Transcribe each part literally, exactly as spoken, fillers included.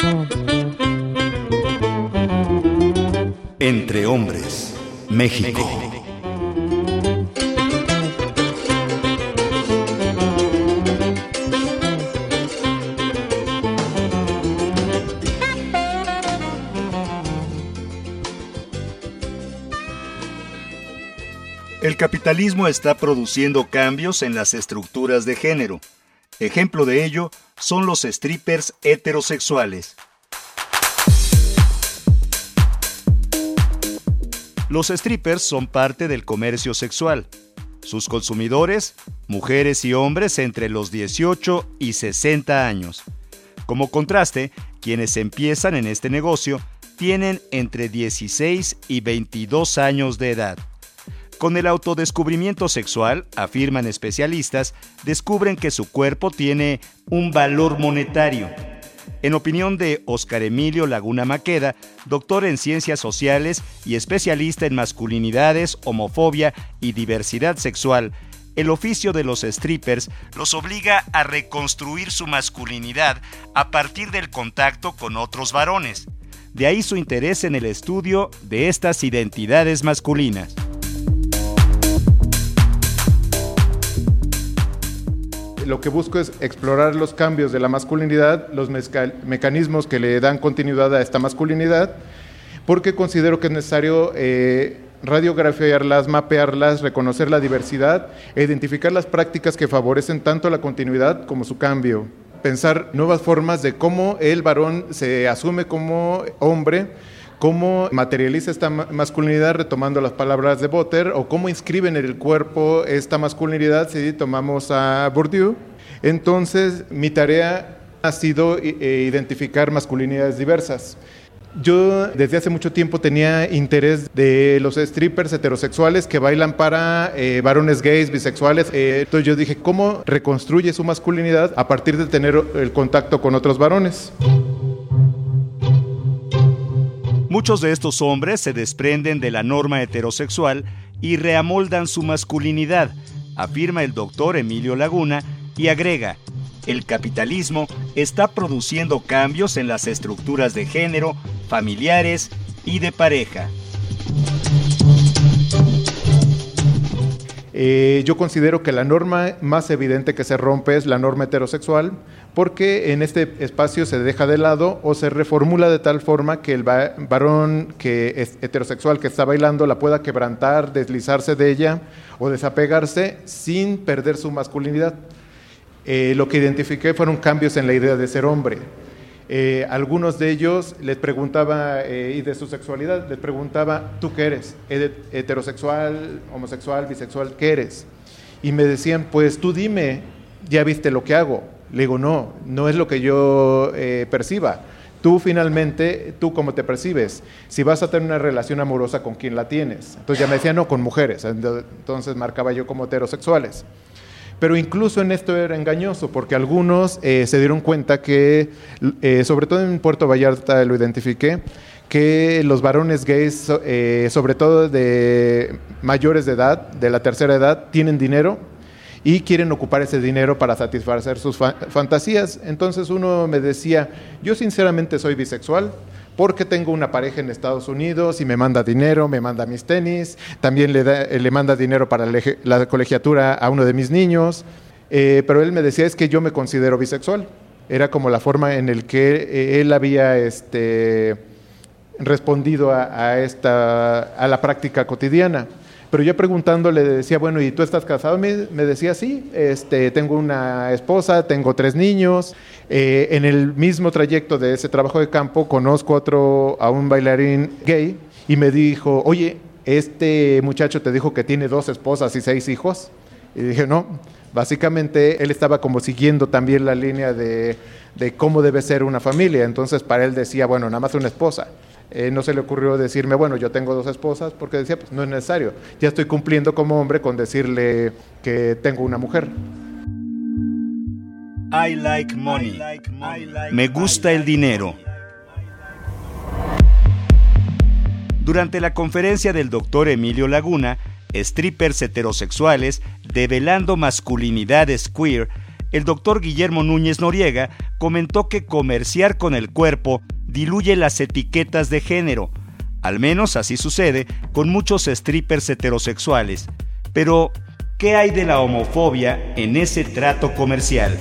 Entre Hombres, México. El capitalismo está produciendo cambios en las estructuras de género. Ejemplo de ello son los strippers heterosexuales. Los strippers son parte del comercio sexual. Sus consumidores, mujeres y hombres entre los dieciocho y sesenta años. Como contraste, quienes empiezan en este negocio tienen entre dieciséis y veintidós años de edad. Con el autodescubrimiento sexual, afirman especialistas, descubren que su cuerpo tiene un valor monetario. En opinión de Óscar Emilio Laguna Maqueda, doctor en Ciencias Sociales y especialista en masculinidades, homofobia y diversidad sexual, el oficio de los strippers los obliga a reconstruir su masculinidad a partir del contacto con otros varones. De ahí su interés en el estudio de estas identidades masculinas. Lo que busco es explorar los cambios de la masculinidad, los meca- mecanismos que le dan continuidad a esta masculinidad, porque considero que es necesario eh, radiografiarlas, mapearlas, reconocer la diversidad e identificar las prácticas que favorecen tanto la continuidad como su cambio. Pensar nuevas formas de cómo el varón se asume como hombre, cómo materializa esta masculinidad retomando las palabras de Botter, o cómo inscriben en el cuerpo esta masculinidad si tomamos a Bourdieu. Entonces, mi tarea ha sido identificar masculinidades diversas. Yo desde hace mucho tiempo tenía interés de los strippers heterosexuales que bailan para eh, varones gays, bisexuales. Eh, entonces yo dije, ¿cómo reconstruye su masculinidad a partir de tener el contacto con otros varones? Muchos de estos hombres se desprenden de la norma heterosexual y reamoldan su masculinidad, afirma el doctor Emilio Laguna, y agrega: el capitalismo está produciendo cambios en las estructuras de género, familiares y de pareja. Eh, yo considero que la norma más evidente que se rompe es la norma heterosexual, porque en este espacio se deja de lado o se reformula de tal forma que el va- varón que es heterosexual que está bailando la pueda quebrantar, deslizarse de ella o desapegarse sin perder su masculinidad. Eh, lo que identifiqué fueron cambios en la idea de ser hombre. Eh, algunos de ellos les preguntaba, eh, y de su sexualidad, les preguntaba, ¿tú qué eres? ¿Heterosexual, homosexual, bisexual? ¿Qué eres? Y me decían, pues tú dime, ¿ya viste lo que hago? Le digo, no, no es lo que yo eh, perciba. Tú finalmente, ¿tú cómo te percibes? Si vas a tener una relación amorosa, ¿con quién la tienes? Entonces ya me decían, no, con mujeres. Entonces marcaba yo como heterosexuales. Pero incluso en esto era engañoso, porque algunos eh, se dieron cuenta que, eh, sobre todo en Puerto Vallarta lo identifiqué, que los varones gays, eh, sobre todo de mayores de edad, de la tercera edad, tienen dinero y quieren ocupar ese dinero para satisfacer sus fa- fantasías. Entonces uno me decía, yo sinceramente soy bisexual, porque tengo una pareja en Estados Unidos y me manda dinero, me manda mis tenis, también le, da, le manda dinero para la colegiatura a uno de mis niños, eh, pero él me decía, es que yo me considero bisexual. Era como la forma en la que él había este, respondido a, a, esta, a la práctica cotidiana. Pero yo preguntándole decía, bueno, ¿y tú estás casado? Me, me decía, sí, este, tengo una esposa, tengo tres niños. Eh, en el mismo trayecto de ese trabajo de campo conozco otro, a un bailarín gay y me dijo, oye, ¿este muchacho te dijo que tiene dos esposas y seis hijos? Y dije, no, básicamente él estaba como siguiendo también la línea de, de cómo debe ser una familia. Entonces para él decía, bueno, nada más una esposa. Eh, no se le ocurrió decirme, bueno, yo tengo dos esposas, porque decía, pues no es necesario. Ya estoy cumpliendo como hombre con decirle que tengo una mujer. I like money. Me gusta el dinero. Durante la conferencia del doctor Emilio Laguna, strippers heterosexuales develando masculinidades queer, el doctor Guillermo Núñez Noriega comentó que comerciar con el cuerpo diluye las etiquetas de género. Al menos así sucede con muchos strippers heterosexuales. Pero, ¿qué hay de la homofobia en ese trato comercial?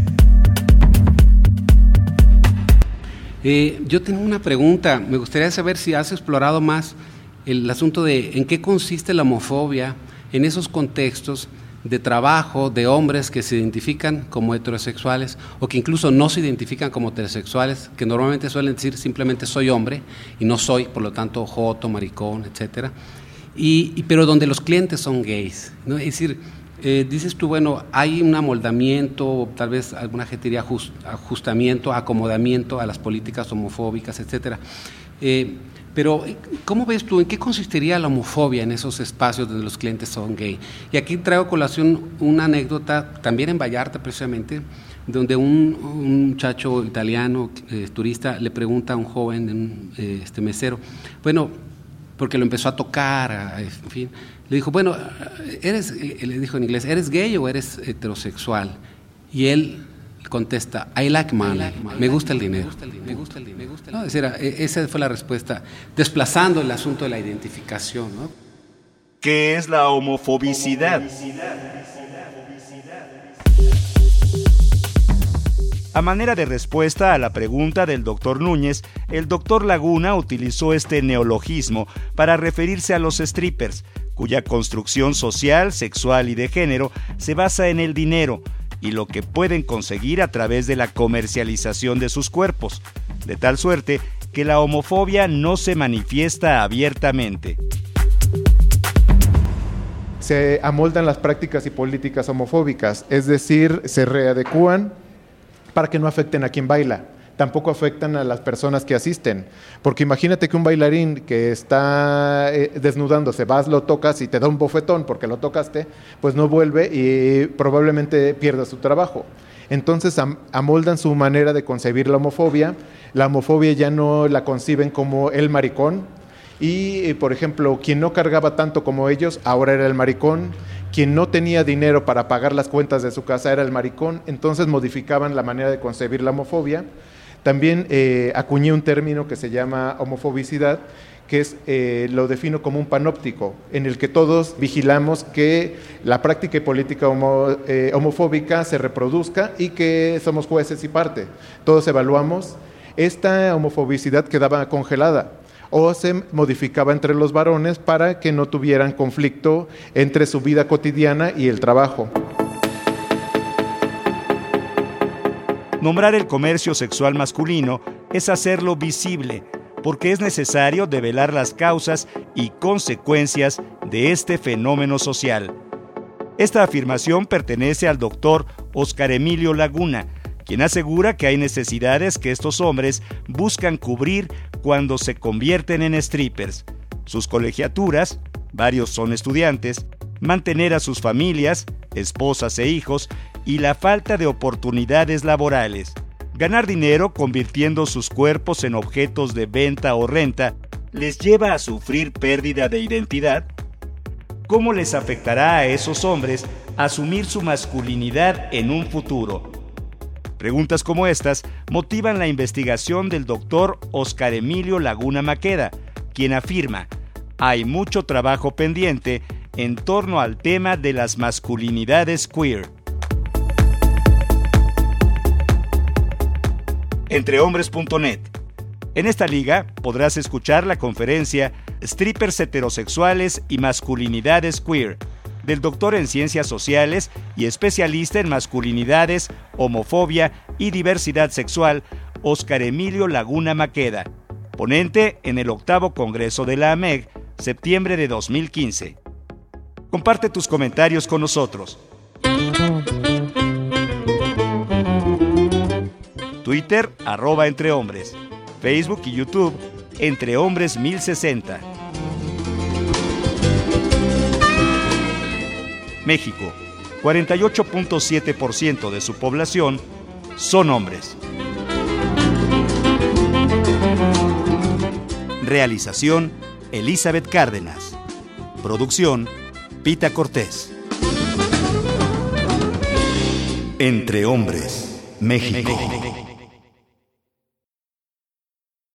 Eh, yo tengo una pregunta. Me gustaría saber si has explorado más el asunto de en qué consiste la homofobia en esos contextos de trabajo de hombres que se identifican como heterosexuales o que incluso no se identifican como heterosexuales, que normalmente suelen decir simplemente soy hombre y no soy, por lo tanto, joto, maricón, etcétera. Y, y, pero donde los clientes son gays, ¿no? Es decir, eh, dices tú, bueno, hay un amoldamiento, tal vez alguna gente diría ajust, ajustamiento, acomodamiento a las políticas homofóbicas, etcétera. Eh, pero, ¿cómo ves tú, en qué consistiría la homofobia en esos espacios donde los clientes son gay? Y aquí traigo a colación una anécdota, también en Vallarta precisamente, donde un, un muchacho italiano, eh, turista, le pregunta a un joven, un, eh, este mesero, bueno, porque lo empezó a tocar, a, en fin, le dijo, bueno, eres, le dijo en inglés, ¿eres gay o eres heterosexual? Y él contesta, I like money, I like money. Me gusta el dinero. Me gusta el dinero. No, es decir, esa fue la respuesta, desplazando el asunto de la identificación, ¿no? ¿Qué es la homofobicidad? A manera de respuesta a la pregunta del doctor Núñez, el doctor Laguna utilizó este neologismo para referirse a los strippers, cuya construcción social, sexual y de género se basa en el dinero y lo que pueden conseguir a través de la comercialización de sus cuerpos, de tal suerte que la homofobia no se manifiesta abiertamente. Se amoldan las prácticas y políticas homofóbicas, es decir, se readecúan para que no afecten a quien baila, tampoco afectan a las personas que asisten, porque imagínate que un bailarín que está eh, desnudándose, vas, lo tocas y te da un bofetón porque lo tocaste, pues no vuelve y probablemente pierda su trabajo. Entonces am- amoldan su manera de concebir la homofobia, la homofobia ya no la conciben como el maricón, y por ejemplo, quien no cargaba tanto como ellos, ahora era el maricón. Quien no tenía dinero para pagar las cuentas de su casa era el maricón. Entonces modificaban la manera de concebir la homofobia. También eh, acuñé un término que se llama homofobicidad, que es, eh, lo defino como un panóptico, en el que todos vigilamos que la práctica y política homo, eh, homofóbica se reproduzca y que somos jueces y parte. Todos evaluamos. Esta homofobicidad quedaba congelada o se modificaba entre los varones para que no tuvieran conflicto entre su vida cotidiana y el trabajo. Nombrar el comercio sexual masculino es hacerlo visible, porque es necesario develar las causas y consecuencias de este fenómeno social. Esta afirmación pertenece al doctor Óscar Emilio Laguna, quien asegura que hay necesidades que estos hombres buscan cubrir cuando se convierten en strippers. Sus colegiaturas, varios son estudiantes, mantener a sus familias, esposas e hijos, y la falta de oportunidades laborales. Ganar dinero convirtiendo sus cuerpos en objetos de venta o renta les lleva a sufrir pérdida de identidad. ¿Cómo les afectará a esos hombres asumir su masculinidad en un futuro? Preguntas como estas motivan la investigación del doctor Óscar Emilio Laguna Maqueda, quien afirma: hay mucho trabajo pendiente en torno al tema de las masculinidades queer. Entrehombres punto net. En esta liga podrás escuchar la conferencia Strippers heterosexuales y masculinidades queer, del doctor en Ciencias Sociales y especialista en masculinidades, homofobia y diversidad sexual, Óscar Emilio Laguna Maqueda, ponente en el octavo Congreso de la A M E G, septiembre de dos mil quince. Comparte tus comentarios con nosotros. Twitter, arroba Entre Hombres. Facebook y YouTube, Entre Hombres mil sesenta. México, cuarenta y ocho punto siete por ciento de su población son hombres. Realización, Elizabeth Cárdenas. Producción, Pita Cortés. Entre Hombres, México.